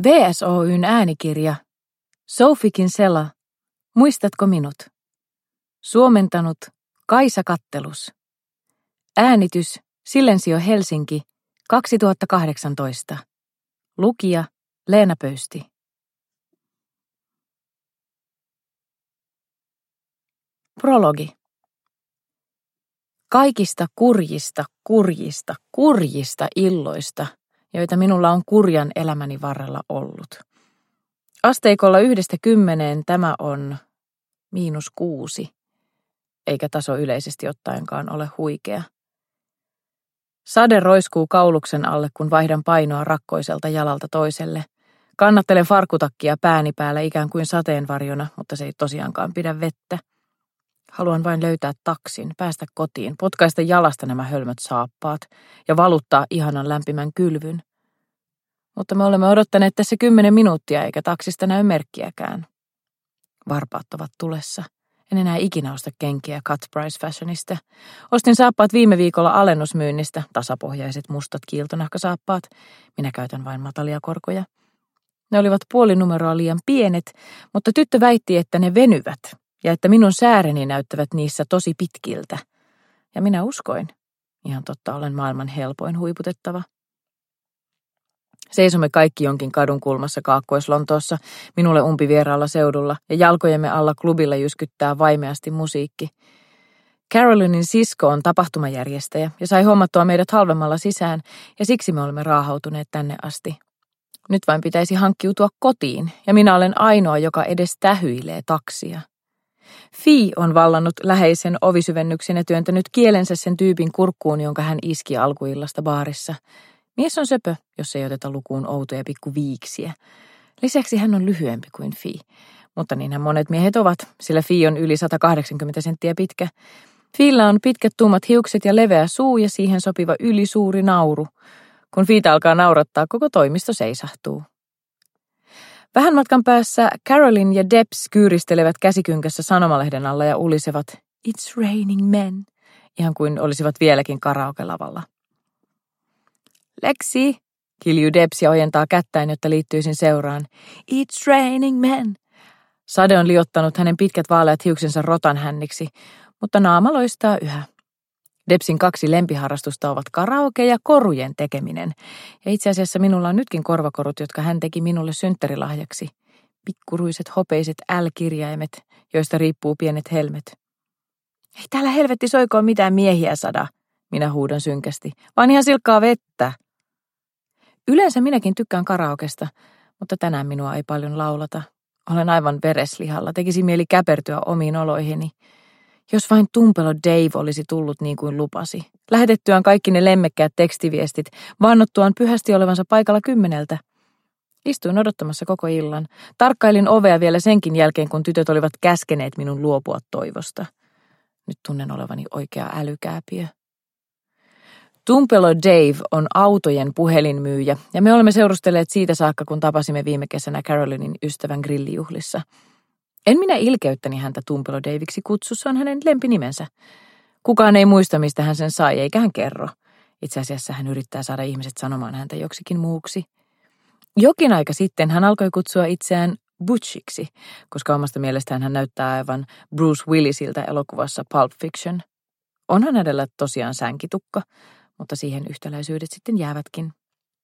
VSOY:n äänikirja Sophie Kinsella, Muistatko minut? Suomentanut Kaisa Kattelus. Äänitys Silensio Helsinki 2018. Lukija Leena Pöysti. Prologi. Kaikista kurjista illoista, joita minulla on kurjan elämäni varrella ollut. Asteikolla 1–10 tämä on -6, eikä taso yleisesti ottaenkaan ole huikea. Sade roiskuu kauluksen alle, kun vaihdan painoa rakkoiselta jalalta toiselle. Kannattelen farkutakkia pääni päällä ikään kuin sateenvarjona, mutta se ei tosiaankaan pidä vettä. Haluan vain löytää taksin, päästä kotiin, potkaista jalasta nämä hölmöt saappaat ja valuttaa ihanan lämpimän kylvyn. Mutta me olemme odottaneet tässä 10 minuuttia eikä taksista näy merkkiäkään. Varpaat ovat tulessa. En enää ikinä osta kenkiä Cut Price Fashionista. Ostin saappaat viime viikolla alennusmyynnistä, tasapohjaiset mustat kiiltonahkasaappaat. Minä käytän vain matalia korkoja. Ne olivat puoli numeroa liian pienet, mutta tyttö väitti, että ne venyvät ja että minun sääreni näyttävät niissä tosi pitkiltä. Ja minä uskoin. Ihan totta, olen maailman helpoin huiputettava. Seisomme kaikki jonkin kadun kulmassa Kaakkois-Lontoossa, minulle umpivieraalla seudulla, ja jalkojemme alla klubilla jyskyttää vaimeasti musiikki. Carolinin sisko on tapahtumajärjestäjä ja sai hommattua meidät halvemmalla sisään, ja siksi me olemme raahautuneet tänne asti. Nyt vain pitäisi hankkiutua kotiin, ja minä olen ainoa, joka edes tähyilee taksia. Fee on vallannut läheisen ovisyvennyksen ja työntänyt kielensä sen tyypin kurkkuun, jonka hän iski alkuillasta baarissa. Mies on söpö, jos ei oteta lukuun outoja pikkuviiksiä. Lisäksi hän on lyhyempi kuin Fee. Mutta niinhän monet miehet ovat, sillä Fee on yli 180 senttiä pitkä. Feellä on pitkät tummat hiukset ja leveä suu ja siihen sopiva ylisuuri nauru. Kun Feetä alkaa naurattaa, koko toimisto seisahtuu. Vähän matkan päässä Carolyn ja Debs kyyristelevät käsikynkässä sanomalehden alla ja ulisevat "It's raining men", ihan kuin olisivat vieläkin karaoke-lavalla. "Lexi", kiljuu Debs ja ojentaa kättäin, jotta liittyisin seuraan. "It's raining men." Sade on liottanut hänen pitkät vaaleat hiuksensa rotan hänniksi, mutta naama loistaa yhä. Debsin 2 lempiharrastusta ovat karaoke ja korujen tekeminen. Ja itse asiassa minulla on nytkin korvakorut, jotka hän teki minulle synttärilahjaksi. Pikkuruiset hopeiset L-kirjaimet, joista riippuu pienet helmet. "Ei täällä helvetti soikoon mitään miehiä, Sada", minä huudan synkästi, "vaan ihan silkkaa vettä." Yleensä minäkin tykkään karaokesta, mutta tänään minua ei paljon laulata. Olen aivan vereslihalla, tekisi mieli käpertyä omiin oloihini. Jos vain Tumpelo Dave olisi tullut niin kuin lupasi. Lähetettyään kaikki ne lemmekkäät tekstiviestit, vannottuaan pyhästi olevansa paikalla 10. Istuin odottamassa koko illan. Tarkkailin ovea vielä senkin jälkeen, kun tytöt olivat käskeneet minun luopua toivosta. Nyt tunnen olevani oikea älykääpiö. Tumpelo Dave on autojen puhelinmyyjä, ja me olemme seurustelleet siitä saakka, kun tapasimme viime kesänä Carolynin ystävän grillijuhlissa. En minä ilkeyttäni häntä Tumpelo Daviksi kutsu, se on hänen lempinimensä. Kukaan ei muista, mistä hän sen sai, eikä hän kerro. Itse asiassa hän yrittää saada ihmiset sanomaan häntä joksikin muuksi. Jokin aika sitten hän alkoi kutsua itseään Butchiksi, koska omasta mielestään hän näyttää aivan Bruce Willisiltä elokuvassa Pulp Fiction. Onhan hänellä tosiaan sänkitukka, mutta siihen yhtäläisyydet sitten jäävätkin.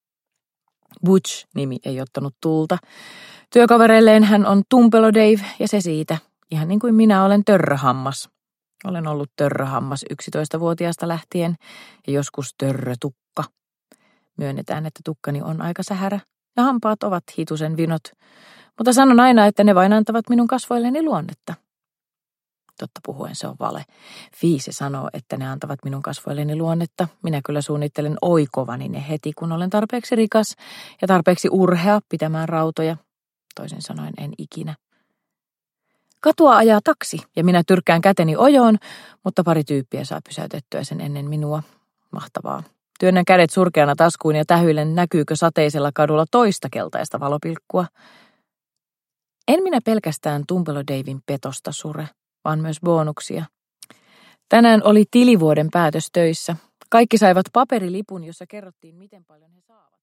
Butch-nimi ei ottanut tulta. Työkavereilleen hän on Tumpelo Dave ja se siitä, ihan niin kuin minä olen törröhammas. Olen ollut törröhammas 11-vuotiaasta lähtien ja joskus törrötukka. Myönnetään, että tukkani on aika sähärä ja hampaat ovat hitusen vinot, mutta sanon aina, että ne vain antavat minun kasvoilleni luonnetta. Totta puhuen se on vale. Fiise sanoo, että ne antavat minun kasvoilleni luonnetta. Minä kyllä suunnittelen oikovani ne heti, kun olen tarpeeksi rikas ja tarpeeksi urhea pitämään rautoja. Toisin sanoen en ikinä. Katua ajaa taksi ja minä tyrkkään käteni ojoon, mutta pari tyyppiä saa pysäytettyä sen ennen minua. Mahtavaa. Työnnän kädet surkeana taskuun ja tähyilen, näkyykö sateisella kadulla toista keltaista valopilkkua. En minä pelkästään Tumpelo Davin petosta sure, vaan myös bonuksia. Tänään oli tilivuoden päätös töissä. Kaikki saivat paperilipun, jossa kerrottiin, miten paljon he saavat.